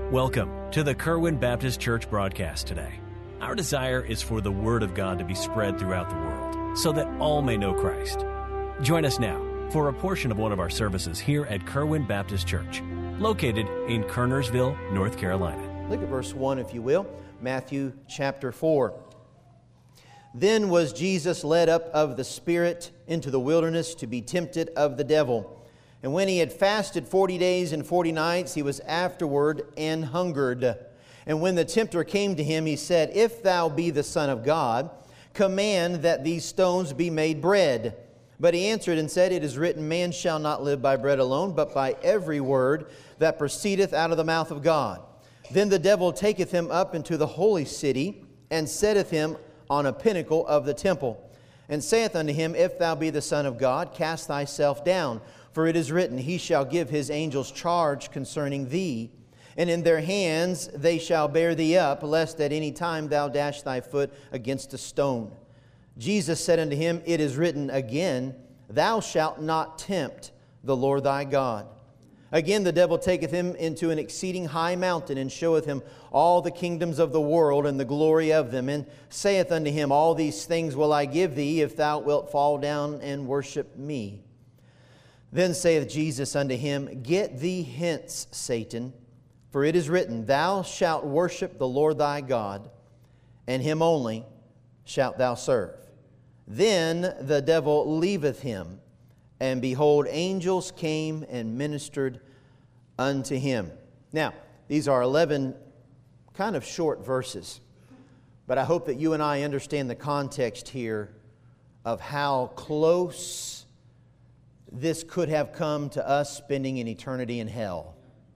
Welcome to the Kerwin Baptist Church broadcast today. Our desire is for the Word of God to be spread throughout the world so that all may know Christ. Join us now for a portion of one of our services here at Kerwin Baptist Church, located in Kernersville, North Carolina. Look at verse 1, if you will. Matthew chapter 4. Then was Jesus led up of the Spirit into the wilderness to be tempted of the devil. And when he had fasted 40 days and 40 nights, he was afterward and hungered. And when the tempter came to him, he said, If thou be the Son of God, command that these stones be made bread. But he answered and said, It is written, Man shall not live by bread alone, but by every word that proceedeth out of the mouth of God. Then the devil taketh him up into the holy city, and setteth him on a pinnacle of the temple, and saith unto him, If thou be the Son of God, cast thyself down. For it is written, He shall give His angels charge concerning thee, and in their hands they shall bear thee up, lest at any time thou dash thy foot against a stone. Jesus said unto him, It is written again, Thou shalt not tempt the Lord thy God. Again the devil taketh him into an exceeding high mountain, and showeth him all the kingdoms of the world and the glory of them, and saith unto him, All these things will I give thee, if thou wilt fall down and worship me. Then saith Jesus unto him, Get thee hence, Satan, for it is written, Thou shalt worship the Lord thy God, and Him only shalt thou serve. Then the devil leaveth him, and behold, angels came and ministered unto him. Now, these are 11 kind of short verses, but I hope that you and I understand the context here of how close this could have come to us spending an eternity in hell.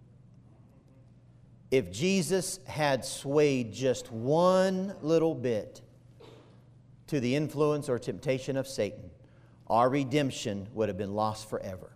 If Jesus had swayed just one little bit to the influence or temptation of Satan, our redemption would have been lost forever.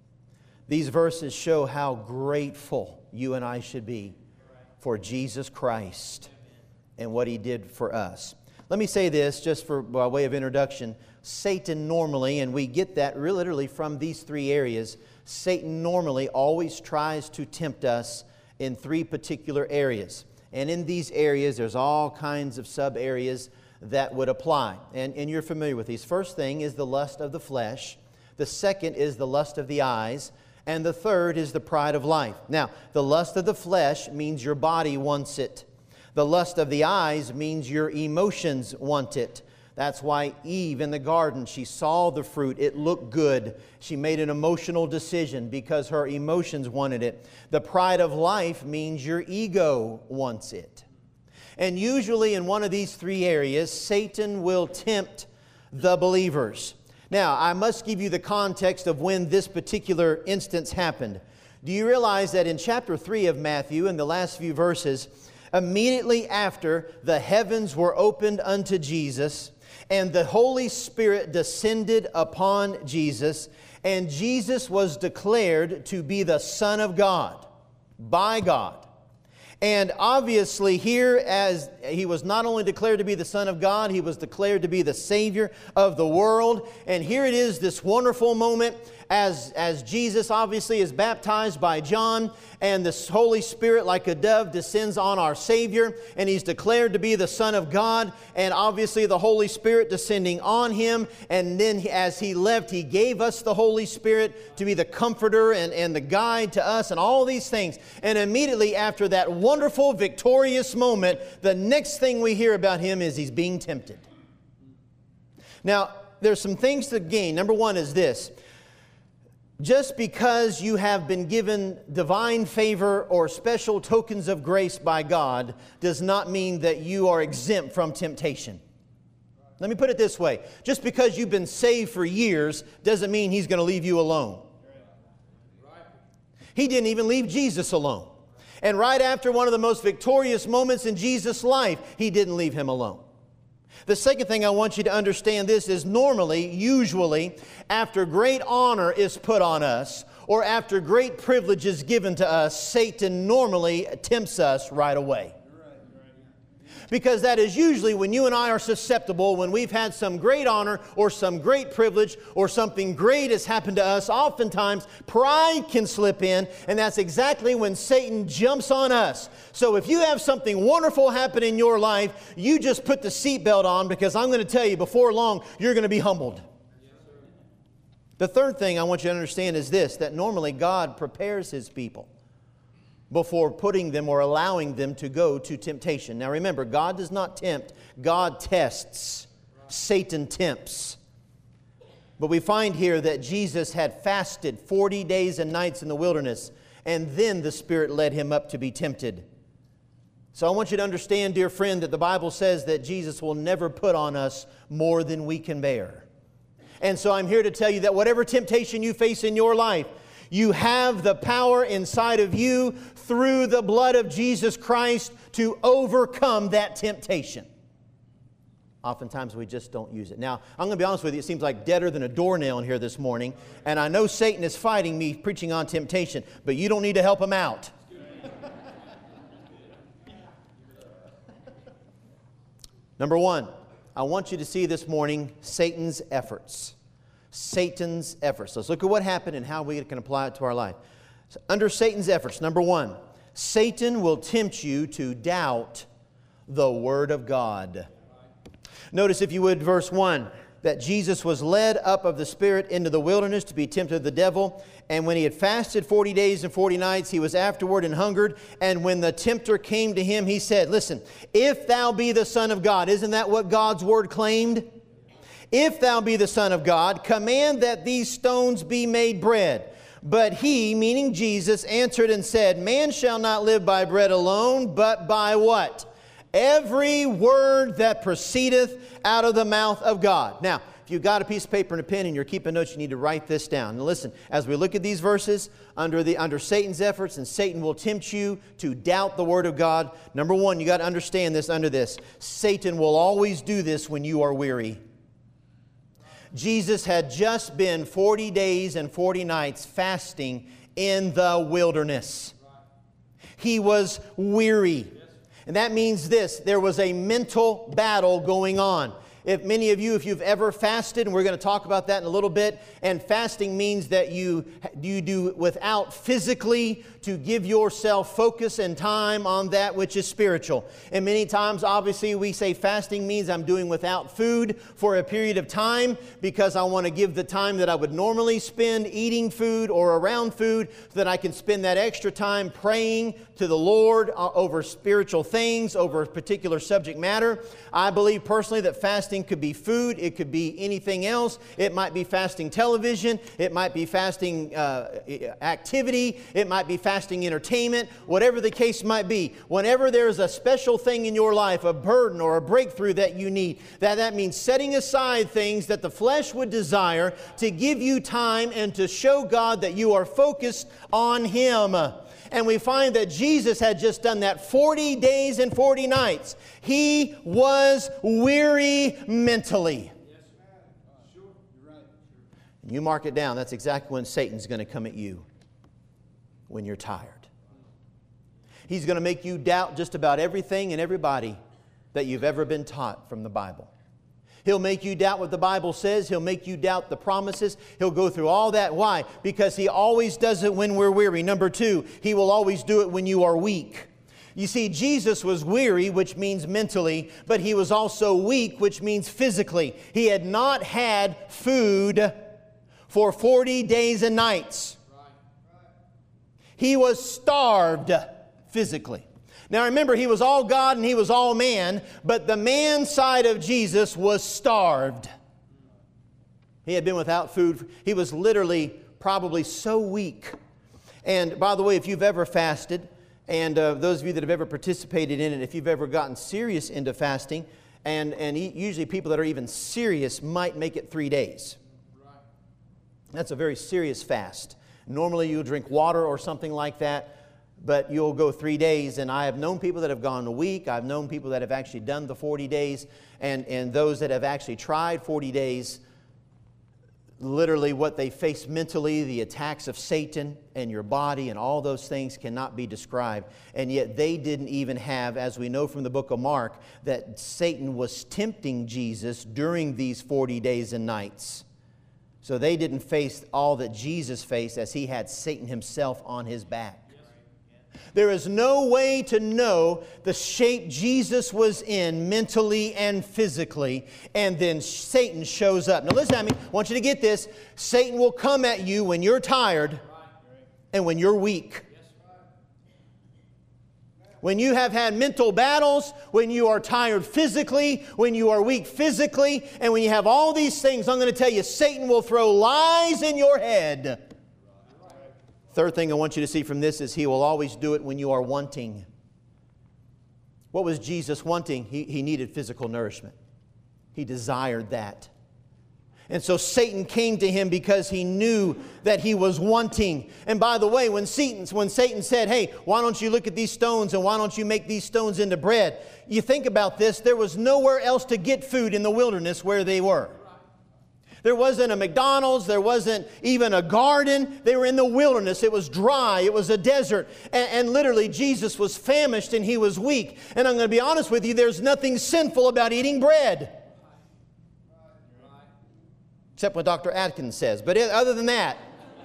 These verses show how grateful you and I should be for Jesus Christ and what He did for us. Let me say this just by way of introduction. Satan normally, and we get that literally from these three areas, Satan normally always tries to tempt us in three particular areas. And in these areas, there's all kinds of sub-areas that would apply. And you're familiar with these. First thing is the lust of the flesh. The second is the lust of the eyes. And the third is the pride of life. Now, the lust of the flesh means your body wants it. The lust of the eyes means your emotions want it. That's why Eve in the garden, she saw the fruit. It looked good. She made an emotional decision because her emotions wanted it. The pride of life means your ego wants it. And usually in one of these three areas, Satan will tempt the believers. Now, I must give you the context of when this particular instance happened. Do you realize that in chapter 3 of Matthew, in the last few verses, immediately after the heavens were opened unto Jesus, and the Holy Spirit descended upon Jesus, and Jesus was declared to be the Son of God by God. And obviously here, as He was not only declared to be the Son of God, He was declared to be the Savior of the world. And here it is, this wonderful moment as Jesus obviously is baptized by John, and the Holy Spirit like a dove descends on our Savior, and He's declared to be the Son of God, and obviously the Holy Spirit descending on Him. And then as He left, He gave us the Holy Spirit to be the comforter and the guide to us and all these things. And immediately after that wonderful, victorious moment, the next thing we hear about Him is He's being tempted. Now, there's some things to gain. Number one is this. Just because you have been given divine favor or special tokens of grace by God does not mean that you are exempt from temptation. Let me put it this way. Just because you've been saved for years doesn't mean He's going to leave you alone. He didn't even leave Jesus alone. And right after one of the most victorious moments in Jesus' life, He didn't leave Him alone. The second thing I want you to understand this is usually, after great honor is put on us, or after great privilege is given to us, Satan normally tempts us right away. Because that is usually when you and I are susceptible, when we've had some great honor or some great privilege or something great has happened to us. Oftentimes, pride can slip in, and that's exactly when Satan jumps on us. So if you have something wonderful happen in your life, you just put the seatbelt on, because I'm going to tell you, before long, you're going to be humbled. The third thing I want you to understand is this, that normally God prepares His people before putting them or allowing them to go to temptation. Now remember, God does not tempt, God tests. Satan tempts. But we find here that Jesus had fasted 40 days and nights in the wilderness, and then the Spirit led Him up to be tempted. So I want you to understand, dear friend, that the Bible says that Jesus will never put on us more than we can bear. And so I'm here to tell you that whatever temptation you face in your life, you have the power inside of you through the blood of Jesus Christ to overcome that temptation. Oftentimes we just don't use it. Now, I'm going to be honest with you, it seems like deader than a doornail in here this morning. And I know Satan is fighting me preaching on temptation, but you don't need to help him out. Number one, I want you to see this morning Satan's efforts. Satan's efforts. Let's look at what happened and how we can apply it to our life. So under Satan's efforts, number one, Satan will tempt you to doubt the Word of God. Notice, if you would, verse 1, that Jesus was led up of the Spirit into the wilderness to be tempted of the devil. And when He had fasted 40 days and 40 nights, He was afterward and hungered. And when the tempter came to Him, He said, listen, if thou be the Son of God, isn't that what God's Word claimed? If thou be the Son of God, command that these stones be made bread. But He, meaning Jesus, answered and said, man shall not live by bread alone, but by what? Every word that proceedeth out of the mouth of God. Now, if you've got a piece of paper and a pen and you're keeping notes, you need to write this down. Now listen, as we look at these verses, under Satan's efforts, and Satan will tempt you to doubt the Word of God. Number one, you got to understand this under this. Satan will always do this when you are weary. Jesus had just been 40 days and 40 nights fasting in the wilderness. He was weary. And that means this, there was a mental battle going on. If many of you, if you've ever fasted, and we're going to talk about that in a little bit, and fasting means that you do without physically to give yourself focus and time on that which is spiritual. And many times, obviously, we say fasting means I'm doing without food for a period of time because I want to give the time that I would normally spend eating food or around food so that I can spend that extra time praying to the Lord over spiritual things, over a particular subject matter. I believe personally that fasting could be food. It could be anything else. It might be fasting television. It might be fasting activity. It might be fasting entertainment. Whatever the case might be. Whenever there's a special thing in your life, a burden or a breakthrough that you need, that means setting aside things that the flesh would desire to give you time and to show God that you are focused on Him. And we find that Jesus had just done that 40 days and 40 nights. He was weary mentally. Yes, sure. You're right. And you mark it down. That's exactly when Satan's going to come at you. When you're tired. He's going to make you doubt just about everything and everybody that you've ever been taught from the Bible. He'll make you doubt what the Bible says. He'll make you doubt the promises. He'll go through all that. Why? Because he always does it when we're weary. Number two, he will always do it when you are weak. You see, Jesus was weary, which means mentally, but he was also weak, which means physically. He had not had food for 40 days and nights. He was starved physically. Now remember, He was all God and He was all man, but the man side of Jesus was starved. He had been without food. He was literally probably so weak. And by the way, if you've ever fasted, and those of you that have ever participated in it, if you've ever gotten serious into fasting, and usually people that are even serious might make it 3 days. That's a very serious fast. Normally you'll drink water or something like that, but you'll go 3 days. And I have known people that have gone a week. I've known people that have actually done the 40 days. And those that have actually tried 40 days, literally what they face mentally, the attacks of Satan and your body and all those things cannot be described. And yet they didn't even have, as we know from the book of Mark, that Satan was tempting Jesus during these 40 days and nights. So they didn't face all that Jesus faced, as he had Satan himself on his back. There is no way to know the shape Jesus was in mentally and physically, and then Satan shows up. Now listen to me, I want you to get this. Satan will come at you when you're tired and when you're weak. When you have had mental battles, when you are tired physically, when you are weak physically, and when you have all these things, I'm going to tell you, Satan will throw lies in your head. Third thing I want you to see from this is he will always do it when you are wanting. What was Jesus wanting? He needed physical nourishment. He desired that. And so Satan came to him because he knew that he was wanting. And by the way, when Satan said, hey, why don't you look at these stones and why don't you make these stones into bread? You think about this, there was nowhere else to get food in the wilderness where they were. There wasn't a McDonald's. There wasn't even a garden. They were in the wilderness. It was dry. It was a desert. And literally, Jesus was famished and he was weak. And I'm going to be honest with you, there's nothing sinful about eating bread. Except what Dr. Atkins says. But other than that,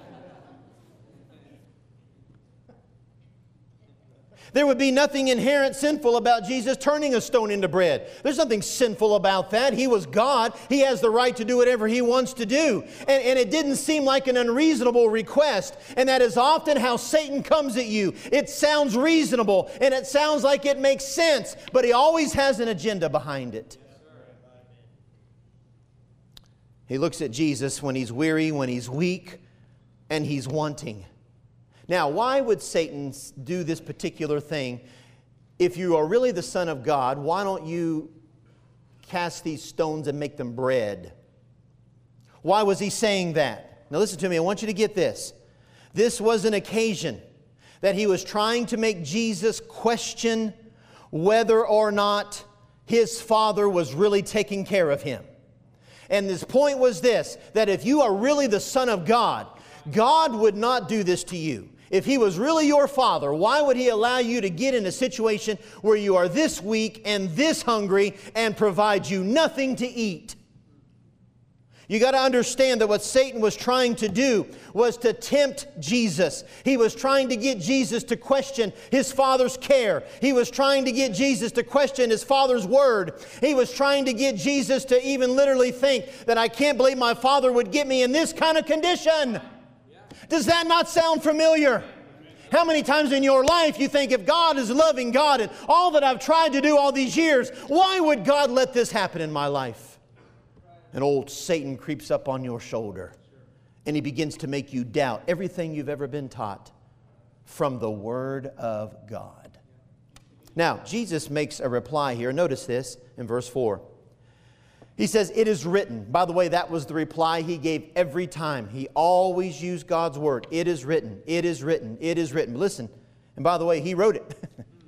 there would be nothing inherent sinful about Jesus turning a stone into bread. There's nothing sinful about that. He was God. He has the right to do whatever He wants to do. And it didn't seem like an unreasonable request. And that is often how Satan comes at you. It sounds reasonable and it sounds like it makes sense, but he always has an agenda behind it. He looks at Jesus when he's weary, when he's weak, and he's wanting. Now, why would Satan do this particular thing? If you are really the Son of God, why don't you cast these stones and make them bread? Why was he saying that? Now listen to me, I want you to get this. This was an occasion that he was trying to make Jesus question whether or not his Father was really taking care of him. And this point was this, that if you are really the Son of God, God would not do this to you. If He was really your Father, why would He allow you to get in a situation where you are this weak and this hungry and provide you nothing to eat? You got to understand that what Satan was trying to do was to tempt Jesus. He was trying to get Jesus to question His Father's care. He was trying to get Jesus to question His Father's word. He was trying to get Jesus to even literally think that I can't believe my Father would get me in this kind of condition. Does that not sound familiar? How many times in your life you think, if God is a loving God and all that I've tried to do all these years, why would God let this happen in my life? And old Satan creeps up on your shoulder and he begins to make you doubt everything you've ever been taught from the Word of God. Now, Jesus makes a reply here. Notice this in verse 4. He says, it is written. By the way, that was the reply he gave every time. He always used God's word. It is written. It is written. It is written. Listen, and by the way, he wrote it.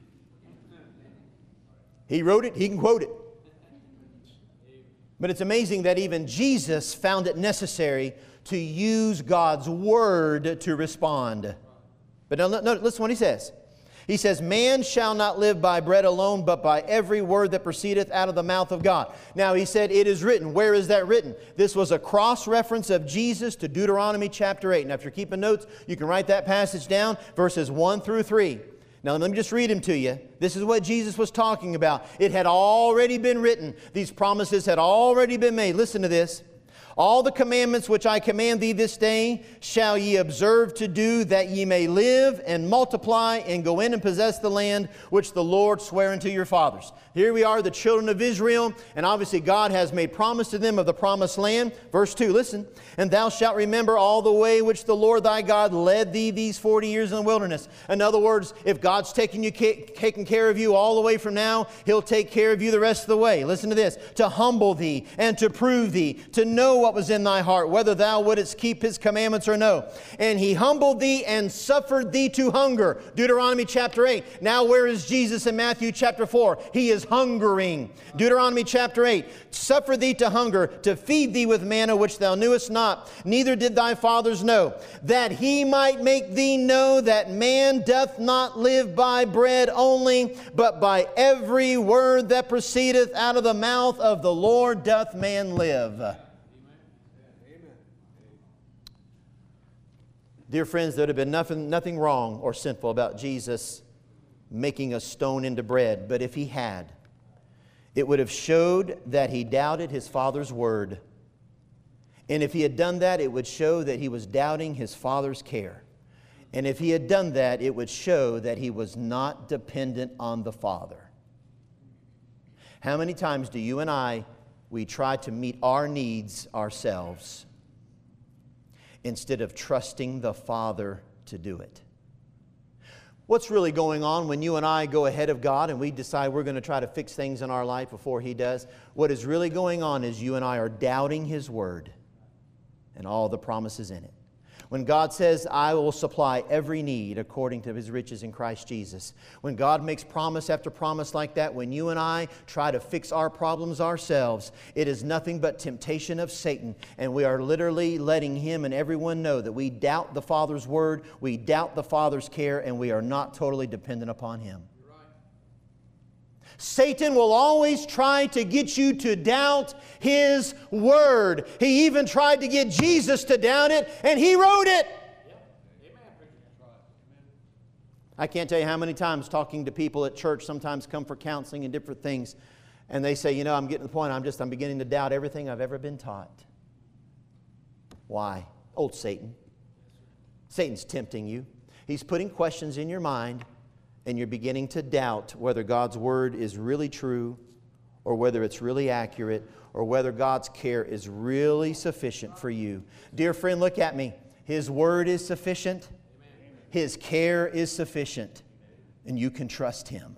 He wrote it. He can quote it. But it's amazing that even Jesus found it necessary to use God's word to respond. But now, listen to what he says. He says, man shall not live by bread alone, but by every word that proceedeth out of the mouth of God. Now he said, it is written. Where is that written? This was a cross-reference of Jesus to Deuteronomy chapter 8. Now if you're keeping notes, you can write that passage down, verses 1 through 3. Now let me just read them to you. This is what Jesus was talking about. It had already been written. These promises had already been made. Listen to this. All the commandments which I command thee this day shall ye observe to do, that ye may live and multiply and go in and possess the land which the Lord sware unto your fathers. Here we are, the children of Israel, and obviously God has made promise to them of the promised land. Verse 2, listen. And thou shalt remember all the way which the Lord thy God led thee these 40 years in the wilderness. In other words, if God's taking care of you all the way from now, He'll take care of you the rest of the way. Listen to this. To humble thee and to prove thee, to know what was in thy heart, whether thou wouldest keep His commandments or no. And He humbled thee and suffered thee to hunger. Deuteronomy chapter 8. Now where is Jesus in Matthew chapter 4? He is hungering. Deuteronomy chapter 8. Suffer thee to hunger, to feed thee with manna which thou knewest not, neither did thy fathers know, that He might make thee know that man doth not live by bread only, but by every word that proceedeth out of the mouth of the Lord doth man live. Amen. Dear friends, there would have been nothing wrong or sinful about Jesus making a stone into bread. But if He had, it would have showed that He doubted His Father's word. And if He had done that, it would show that He was doubting His Father's care. And if He had done that, it would show that He was not dependent on the Father. How many times do you and I, we try to meet our needs ourselves instead of trusting the Father to do it? What's really going on when you and I go ahead of God and we decide we're going to try to fix things in our life before He does? What is really going on is you and I are doubting His word and all the promises in it. When God says, I will supply every need according to His riches in Christ Jesus. When God makes promise after promise like that, when you and I try to fix our problems ourselves, it is nothing but temptation of Satan. And we are literally letting him and everyone know that we doubt the Father's word, we doubt the Father's care, and we are not totally dependent upon Him. Satan will always try to get you to doubt His word. He even tried to get Jesus to doubt it, and He wrote it. I can't tell you how many times talking to people at church, sometimes come for counseling and different things, and they say, I'm getting to the point, I'm beginning to doubt everything I've ever been taught. Why? Old Satan. Satan's tempting you. He's putting questions in your mind, and you're beginning to doubt whether God's word is really true, or whether it's really accurate, or whether God's care is really sufficient for you. Dear friend, look at me. His word is sufficient. His care is sufficient. And you can trust Him.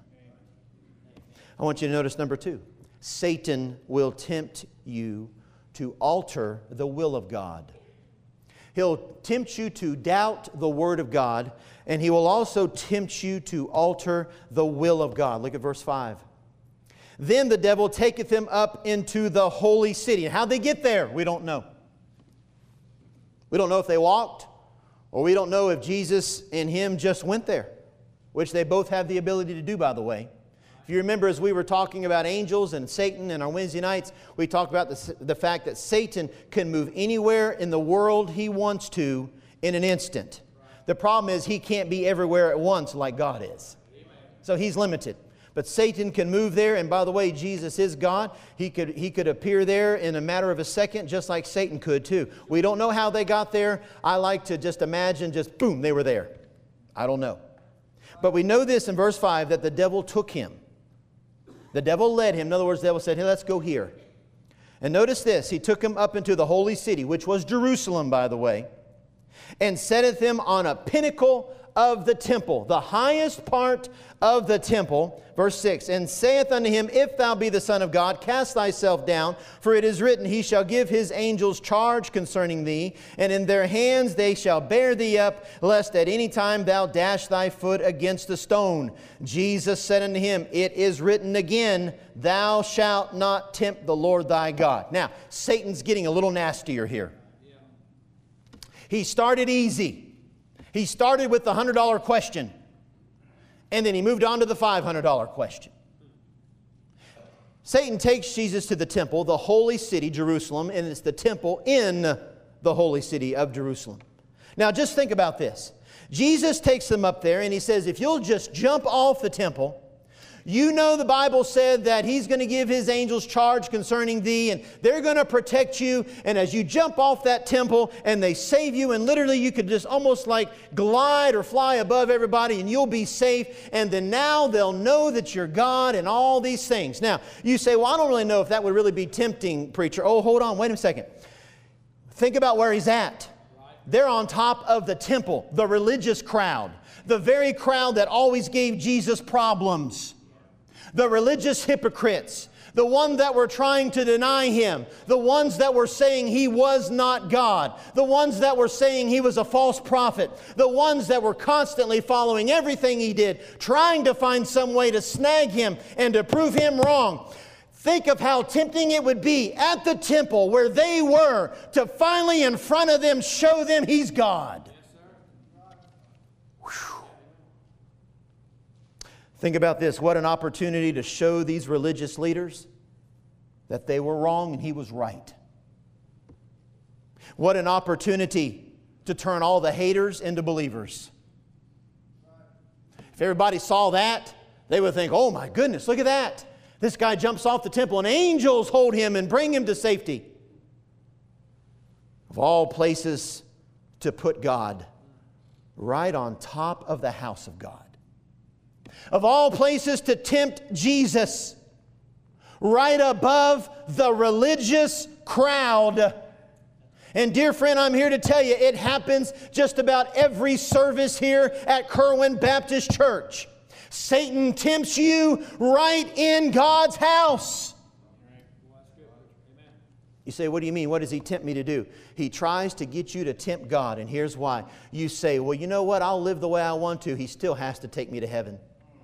I want you to notice number 2. Satan will tempt you to alter the will of God. He'll tempt you to doubt the Word of God, and he will also tempt you to alter the will of God. Look at verse 5. Then the devil taketh him up into the holy city. And how'd they get there? We don't know. We don't know if they walked, or we don't know if Jesus and him just went there, which they both have the ability to do, by the way. If you remember, as we were talking about angels and Satan in our Wednesday nights, we talked about the fact that Satan can move anywhere in the world he wants to in an instant. The problem is he can't be everywhere at once like God is. So he's limited. But Satan can move there, and by the way, Jesus is God. He could appear there in a matter of a second, just like Satan could too. We don't know how they got there. I like to just imagine, just boom, they were there. I don't know. But we know this in verse 5, that the devil took him. The devil led him. In other words, the devil said, hey, let's go here. And notice this, he took him up into the holy city, which was Jerusalem, by the way, and setteth him on a pinnacle of the temple, the highest part of the temple. Verse 6, and saith unto him, if thou be the Son of God, cast thyself down, for it is written, he shall give his angels charge concerning thee, and in their hands they shall bear thee up, lest at any time thou dash thy foot against a stone. Jesus said unto him, it is written again, thou shalt not tempt the Lord thy God. Now, Satan's getting a little nastier here. He started easy. He started with the $100 question. And then he moved on to the $500 question. Satan takes Jesus to the temple, the holy city, Jerusalem, and it's the temple in the holy city of Jerusalem. Now just think about this. Jesus takes them up there and he says, if you'll just jump off the temple, you know the Bible said that He's going to give His angels charge concerning thee, and they're going to protect you. And as you jump off that temple and they save you, and literally you could just almost like glide or fly above everybody and you'll be safe. And then now they'll know that you're God and all these things. Now, you say, well, I don't really know if that would really be tempting, preacher. Oh, hold on, wait a second. Think about where he's at. They're on top of the temple, the religious crowd, the very crowd that always gave Jesus problems. The religious hypocrites, The ones that were trying to deny Him. The ones that were saying He was not God. The ones that were saying He was a false prophet. The ones that were constantly following everything He did, trying to find some way to snag Him and to prove Him wrong. Think of how tempting it would be at the temple where they were to finally in front of them show them He's God. Think about this. What an opportunity to show these religious leaders that they were wrong and He was right. What an opportunity to turn all the haters into believers. If everybody saw that, they would think, oh my goodness, look at that. This guy jumps off the temple and angels hold him and bring him to safety. Of all places to put God right on top of the house of God. Of all places to tempt Jesus, right above the religious crowd. And dear friend, I'm here to tell you, it happens just about every service here at Kerwin Baptist Church. Satan tempts you right in God's house. You say, what do you mean? What does he tempt me to do? He tries to get you to tempt God, and here's why. You say, well, you know what? I'll live the way I want to. He still has to take me to heaven.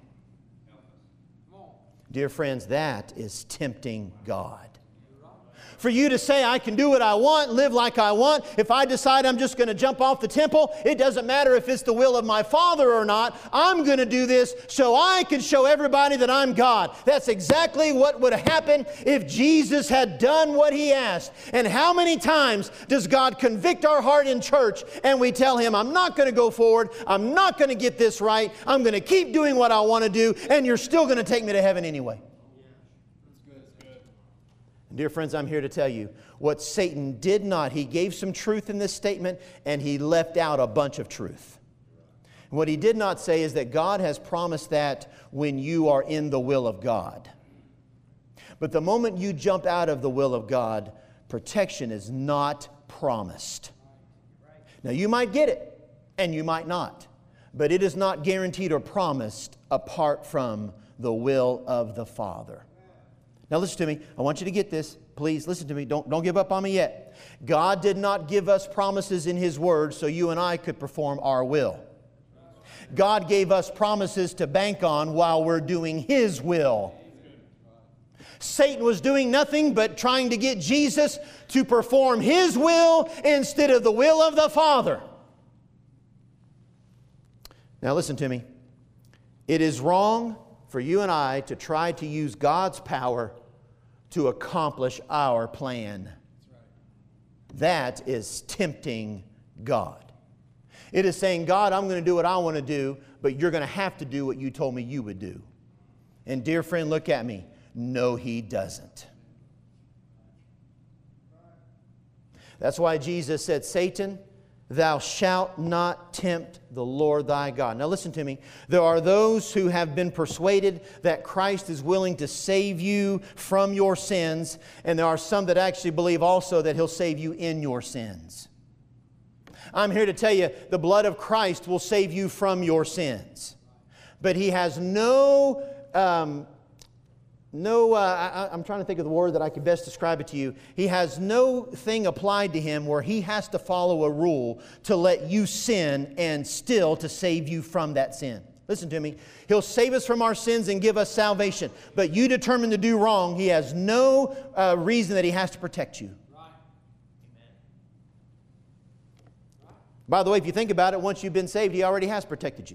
Dear friends, that is tempting God. For you to say, I can do what I want, live like I want. If I decide I'm just going to jump off the temple, it doesn't matter if it's the will of my Father or not. I'm going to do this so I can show everybody that I'm God. That's exactly what would happen if Jesus had done what He asked. And how many times does God convict our heart in church and we tell Him, I'm not going to go forward. I'm not going to get this right. I'm going to keep doing what I want to do, and you're still going to take me to heaven anyway. Dear friends, I'm here to tell you what Satan did not. He gave some truth in this statement, and he left out a bunch of truth. What he did not say is that God has promised that when you are in the will of God. But the moment you jump out of the will of God, protection is not promised. Now, you might get it, and you might not. But it is not guaranteed or promised apart from the will of the Father. Now listen to me. I want you to get this. Please listen to me. Don't give up on me yet. God did not give us promises in His Word so you and I could perform our will. God gave us promises to bank on while we're doing His will. Satan was doing nothing but trying to get Jesus to perform His will instead of the will of the Father. Now listen to me. It is wrong for you and I to try to use God's power to accomplish our plan. That is tempting God. It is saying, God, I'm going to do what I want to do, but you're going to have to do what you told me you would do. And dear friend, look at me. No, He doesn't. That's why Jesus said, Satan, thou shalt not tempt the Lord thy God. Now listen to me. There are those who have been persuaded that Christ is willing to save you from your sins, and there are some that actually believe also that He'll save you in your sins. I'm here to tell you, the blood of Christ will save you from your sins. But He has I'm trying to think of the word that I could best describe it to you. He has no thing applied to Him where He has to follow a rule to let you sin and still to save you from that sin. Listen to me. He'll save us from our sins and give us salvation. But you determine to do wrong, He has no reason that He has to protect you. By the way, if you think about it, once you've been saved, He already has protected you.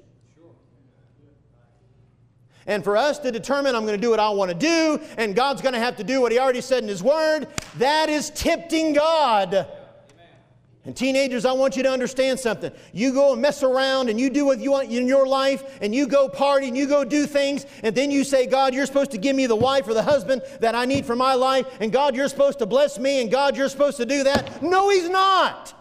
And for us to determine I'm going to do what I want to do, and God's going to have to do what He already said in His Word, that is tempting God. And teenagers, I want you to understand something. You go and mess around and you do what you want in your life, and you go party and you go do things, and then you say, God, you're supposed to give me the wife or the husband that I need for my life, and God, you're supposed to bless me, and God, you're supposed to do that. No, He's not.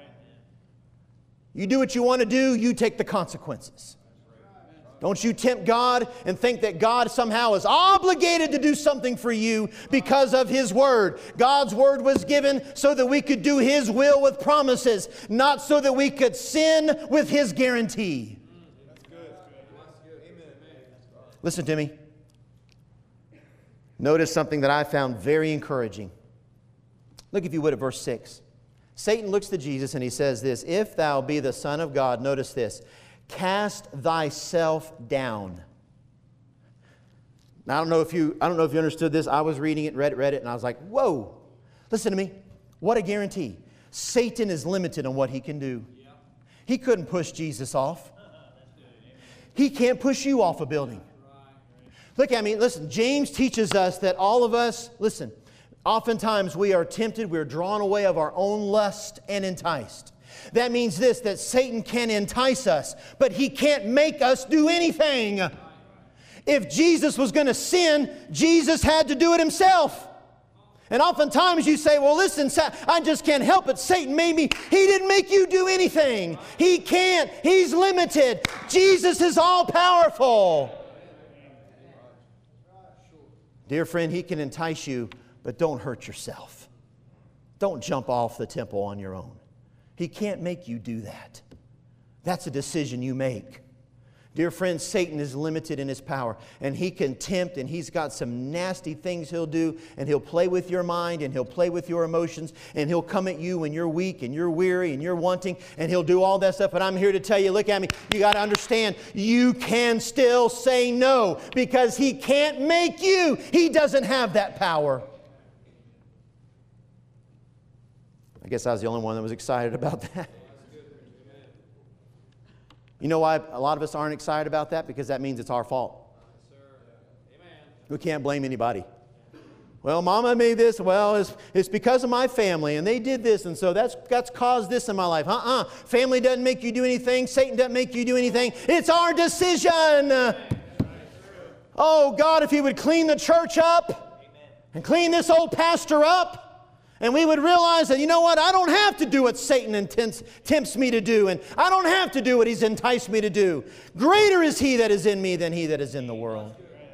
You do what you want to do, you take the consequences. Don't you tempt God and think that God somehow is obligated to do something for you because of His Word. God's Word was given so that we could do His will with promises, not so that we could sin with His guarantee. Listen to me. Notice something that I found very encouraging. Look, if you would, at verse 6. Satan looks to Jesus and he says this, if thou be the Son of God, notice this, cast thyself down. Now, I don't know if you understood this. I was reading it, read it, and I was like, whoa. Listen to me. What a guarantee. Satan is limited on what he can do. He couldn't push Jesus off. He can't push you off a building. Look at me. Listen, James teaches us that all of us, listen, oftentimes we are tempted, we're drawn away of our own lust and enticed. That means this, that Satan can entice us, but he can't make us do anything. If Jesus was going to sin, Jesus had to do it himself. And oftentimes you say, well, listen, I just can't help it. Satan made me. He didn't make you do anything. He can't. He's limited. Jesus is all powerful. Dear friend, he can entice you, but don't hurt yourself. Don't jump off the temple on your own. He can't make you do that. That's a decision you make. Dear friends, Satan is limited in his power, and he can tempt, and he's got some nasty things he'll do, and he'll play with your mind, and he'll play with your emotions, and he'll come at you when you're weak, and you're weary, and you're wanting, and he'll do all that stuff. But I'm here to tell you, look at me, you got to understand, you can still say no, because he can't make you. He doesn't have that power. I guess I was the only one that was excited about that. You know why a lot of us aren't excited about that? Because that means it's our fault. We can't blame anybody. Well, Mama made this. Well, it's because of my family, and they did this, and so that's caused this in my life. Family doesn't make you do anything. Satan doesn't make you do anything. It's our decision. Oh, God, if He would clean the church up and clean this old pastor up, and we would realize that, you know what, I don't have to do what Satan tempts me to do, and I don't have to do what he's enticed me to do. Greater is He that is in me than he that is in the world.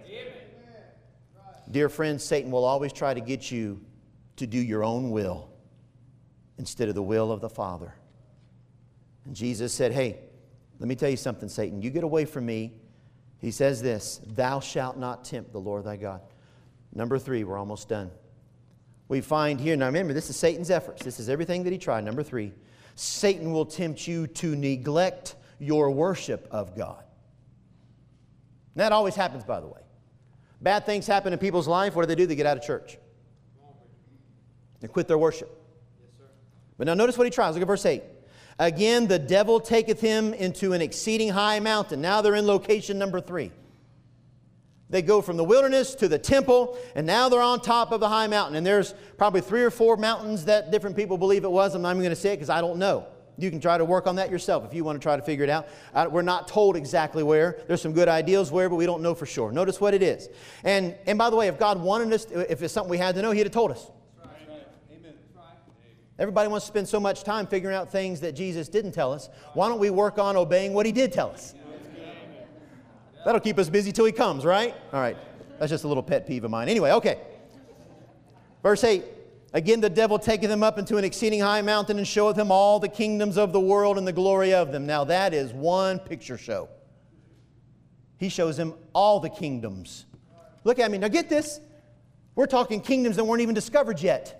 Dear friends, Satan will always try to get you to do your own will instead of the will of the Father. And Jesus said, hey, let me tell you something, Satan. You get away from me. He says this, thou shalt not tempt the Lord thy God. Number 3, we're almost done. We find here, now remember, this is Satan's efforts. This is everything that he tried. Number 3, Satan will tempt you to neglect your worship of God. And that always happens, by the way. Bad things happen in people's life. What do? They get out of church. They quit their worship. But now notice what he tries. Look at verse 8. Again, the devil taketh him into an exceeding high mountain. Now they're in location number 3. They go from the wilderness to the temple, and now they're on top of the high mountain. And there's probably 3 or 4 mountains that different people believe it was. I'm not even going to say it because I don't know. You can try to work on that yourself if you want to try to figure it out. We're not told exactly where. There's some good ideas where, but we don't know for sure. Notice what it is. And by the way, if God wanted us, if it's something we had to know, He'd have told us. That's right. Amen. Everybody wants to spend so much time figuring out things that Jesus didn't tell us. Why don't we work on obeying what He did tell us? That'll keep us busy till He comes, right? All right. That's just a little pet peeve of mine. Anyway, okay. Verse 8. Again, the devil taketh him up into an exceeding high mountain and showeth him all the kingdoms of the world and the glory of them. Now that is one picture show. He shows him all the kingdoms. Look at me. Now get this. We're talking kingdoms that weren't even discovered yet.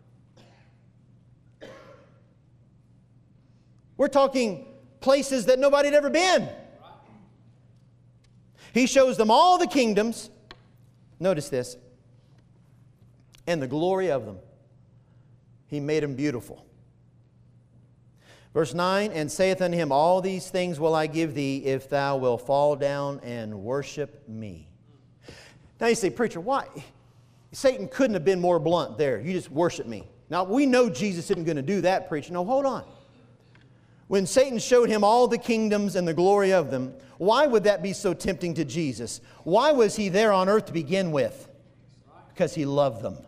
We're talking places that nobody had ever been. He shows them all the kingdoms. Notice this. And the glory of them. He made them beautiful. Verse 9, and saith unto him, all these things will I give thee if thou wilt fall down and worship me. Now you say, preacher, why? Satan couldn't have been more blunt there. You just worship me. Now we know Jesus isn't going to do that, preacher. No, hold on. When Satan showed him all the kingdoms and the glory of them, why would that be so tempting to Jesus? Why was He there on earth to begin with? Because He loved them.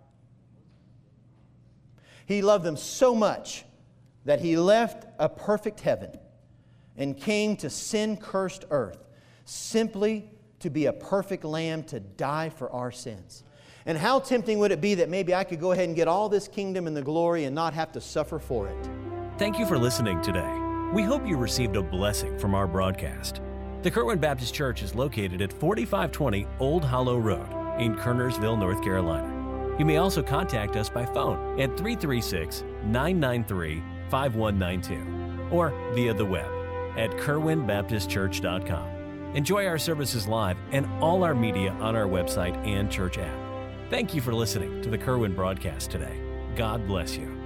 He loved them so much that He left a perfect heaven and came to sin-cursed earth simply to be a perfect lamb to die for our sins. And how tempting would it be that maybe I could go ahead and get all this kingdom and the glory and not have to suffer for it? Thank you for listening today. We hope you received a blessing from our broadcast. The Kerwin Baptist Church is located at 4520 Old Hollow Road in Kernersville, North Carolina. You may also contact us by phone at 336-993-5192 or via the web at kerwinbaptistchurch.com. Enjoy our services live and all our media on our website and church app. Thank you for listening to the Kerwin broadcast today. God bless you.